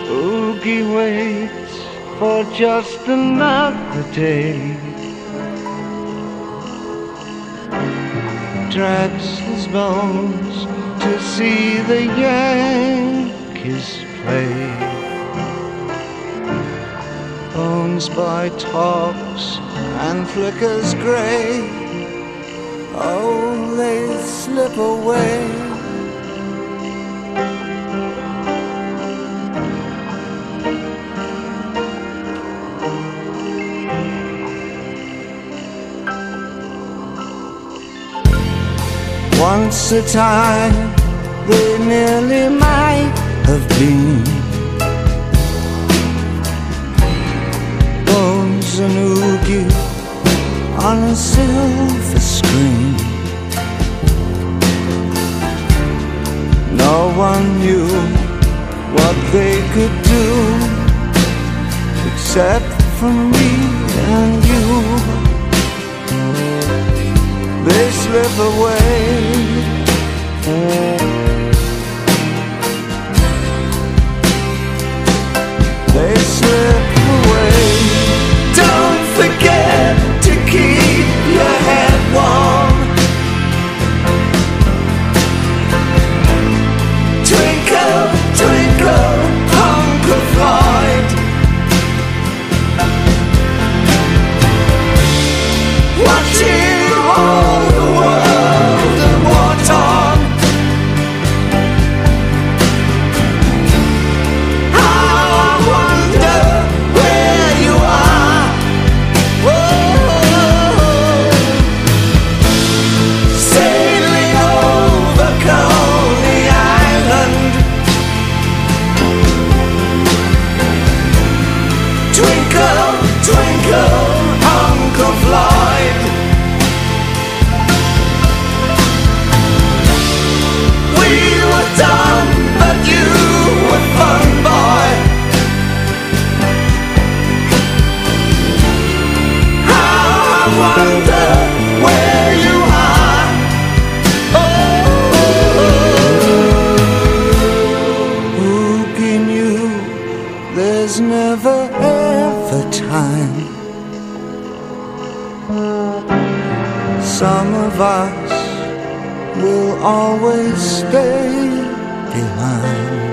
Oogie waits for just another day, drags his bones to see the Yankees play. Bones by tops and flickers grey, oh, they slip away. Once a time they nearly might have been Bones and Oogie on a silver screen. No one knew what they could do except for me and you. They slip away. They slip away. Don't forget to keep your head warm. Twinkle, twinkle, Uncle Floyd. Watching all the world and war-torn. How I wonder where you are. Whoa. Sailing over Coney Island. Twinkle, twinkle, Uncle Floyd. We were dumb, but you were fun, boy. How I wonder where you are. Oh, Oogie knew there's never ever time. Some of us will always stay behind.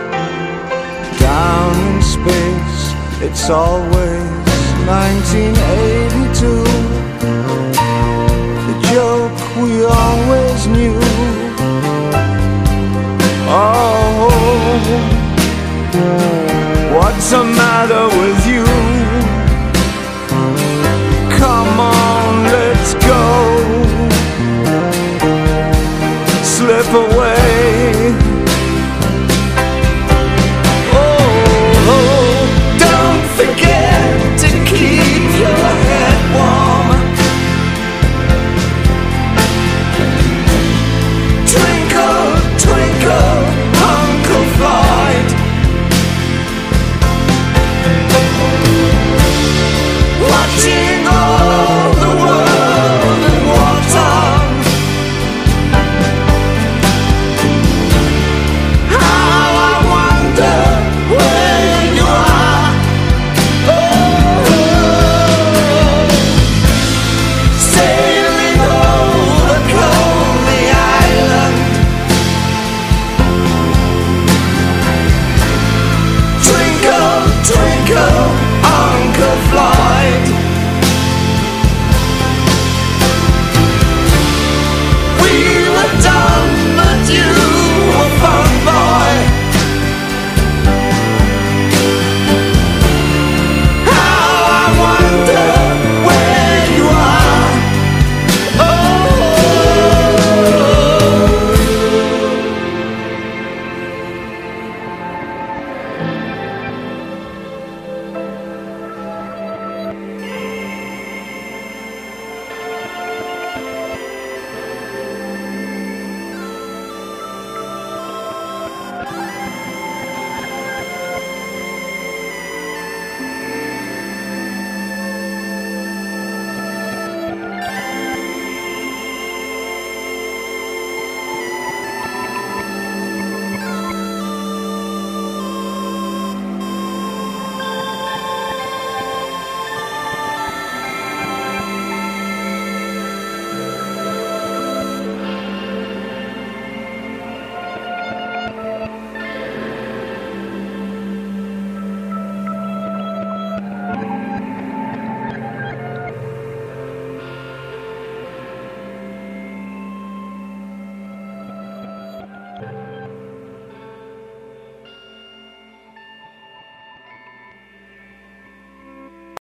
Down in space, it's always 1982. The joke we always knew. Oh, what's the matter with you? Come on, let's go. Slip away. Oh, don't forget to keep your head warm. Twinkle, twinkle, Uncle Floyd. Watching all the world and war-torn. How I wonder where you are. Oh, sailing over Coney Island. Twinkle, twinkle,